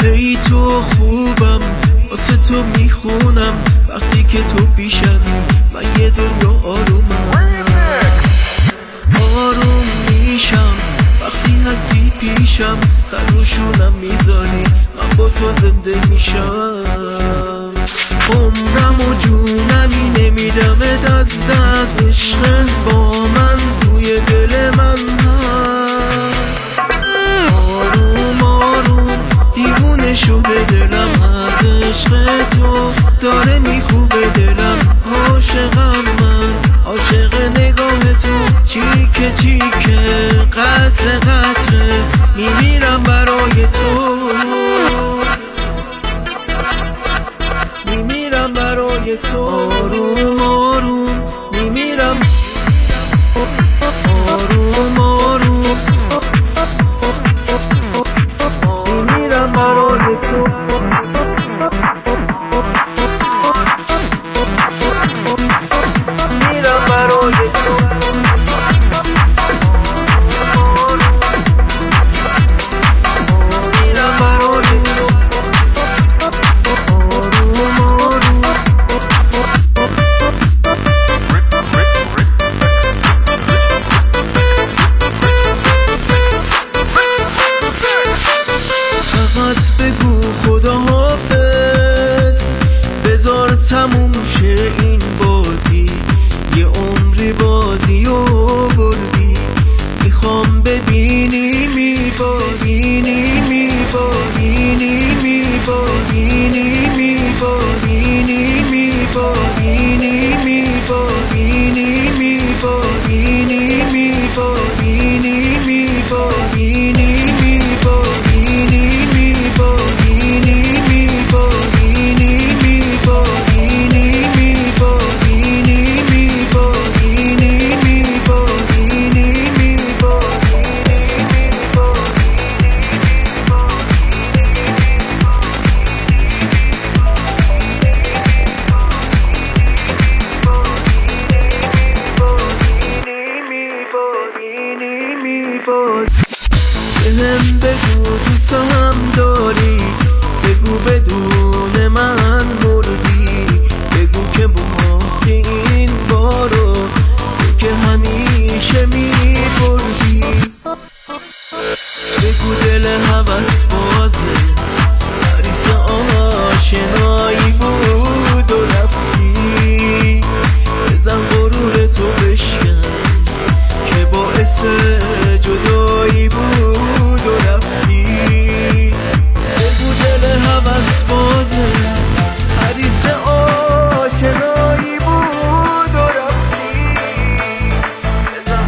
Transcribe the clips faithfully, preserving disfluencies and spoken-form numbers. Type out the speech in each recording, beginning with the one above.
ای تو خوبم، واسه تو میخونم، وقتی که تو پیشم من یه دنیا آرومم. آروم میشم وقتی هستی پیشم، سر روشونم میذاری من با تو زنده میشم. عمرم و جونمی نمیدمت از دست، عشقت با من توی دل من هست. آروم آروم دیوونه شده دلم از عشق تو، داره میخوبه دلم. عاشقم من، عاشق نگاه تو، چیکه چیکه قطره قطره میمیرم برای تو، میمیرم برای تو. آروم آروم میمیرم، آروم آروم میمیرم برای تو. میمیرم برای تو. بگو خدا حافظ، بذار تموم شه این بازی، یه عمری بازی و بردی. میخوام ببینی میبارینی میبارینی میبارینی میبارینی میبارینی میبارینی میبارینی میبارینی میبارینی بهم بگو دوست هم داری، بگو بدون من مردی، بگو که باختی این بارو، تو که همیشه میبردی. بگو دل هوس بازت حریص آشنایی بود و رفتی، بزن غرور تو بشکن که باعث جدایی بود و رفتی. بگو دل هوس بازت حریص آشنایی بود و رفتی، بزن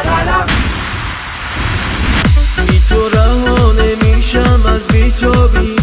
بی تو رها نمیشم از بی‌تابی.